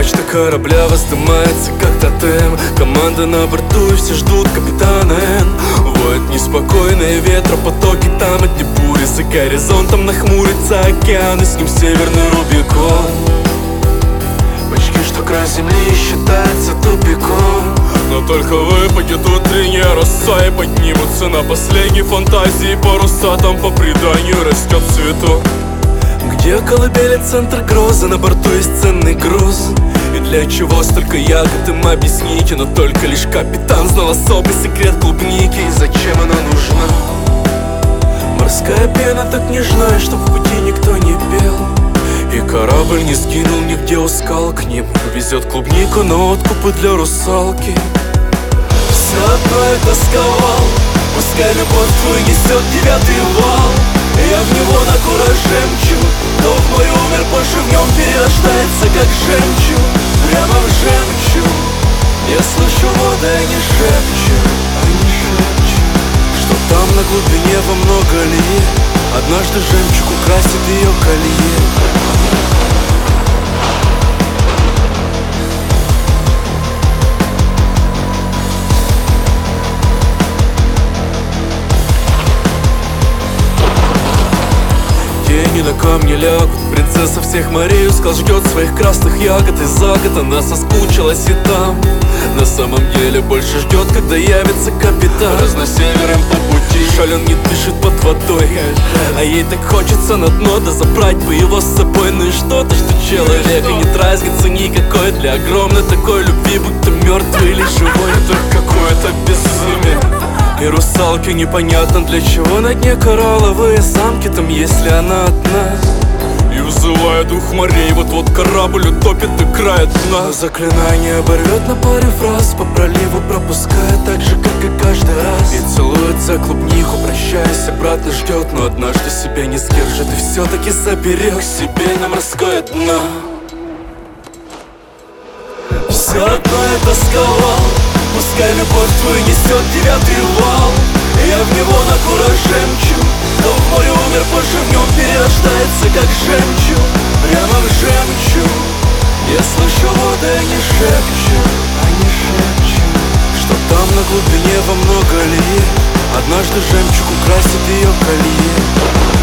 Мачта корабля воздымается как тотем. Команда на борту и все ждут капитана Н. Воют неспокойные ветропотоки, там одни бури. За горизонтом нахмурится океан, и с ним северный Рубикон. Почти что край земли считается тупиком. Но только выпадет утренняя роса, и поднимутся на последней фантазии паруса. Там по преданию растет цветок, где колыбели центр грозы, на борту есть ценный груз. И для чего столько ягод, им объясните, но только лишь капитан знал особый секрет клубники. И зачем она нужна? Морская пена так нежна, что в пути никто не пел. И корабль не сгинул нигде у скал, к ним везет клубнику на откупы для русалки. Все одно я тосковал, пускай любовь твой несет 9-й вал. Я в него на кураже мчу, но в мой умер позже в нем перерождается как жемчуг. Прямо в жемчуг я слышу воды, они шепчут, что там на глубине во много лет однажды жемчуг украсит ее колье. Тени на камне лягут, принцесса всех морей ускал ждет своих красных ягод. И за год она соскучилась и там на самом деле больше ждет, когда явится капитан. Разносевером по пути шален не дышит под водой, а ей так хочется на дно, да забрать бы его с собой. Ну и что-то, что человека нет разницы никакой для огромной такой любви, будь то мертвый или живой. Это какое-то безумие. И русалке непонятно, для чего на дне коралловые замки там, если она одна. И вызывая дух морей, вот-вот корабль утопит до края дна. Заклинание оборвет на паре фраз, по проливу пропуская так же, как и каждый раз. И целует за клубнику, прощаясь, обратно ждет, но однажды себя не сдержит и все-таки заберет себе на морское дно. Все одно я тосковал, пускай любовь твою несет 9-й вал. Я в него на кураже мчу, но в море умер позже в нем перерождается как жемчуг. Прямо в жемчуг я слышу воды, они шепчут, что там на глубине во много лет однажды жемчуг украсит ее колье.